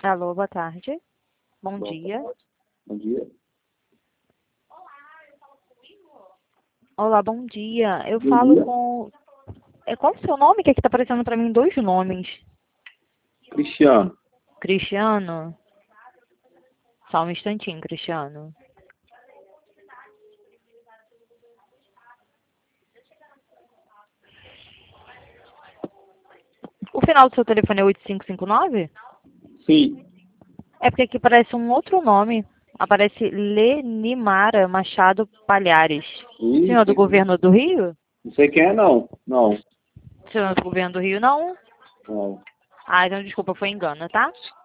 Alô, boa tarde. Bom Boa dia. tarde. Bom dia. Olá, bom dia. Eu Bom falo dia. com... Qual o seu nome? Que aqui tá aparecendo pra mim dois nomes. Cristiano. Cristiano? Só um instantinho, Cristiano. O final do seu telefone é 8559? Sim. É porque aqui aparece um outro nome. Aparece Lenimara Machado Palhares. Senhor do Isso. governo do Rio? Não sei quem é, não. Não. Senhor do governo do Rio, não? Não. Ah, então desculpa, foi engano, tá?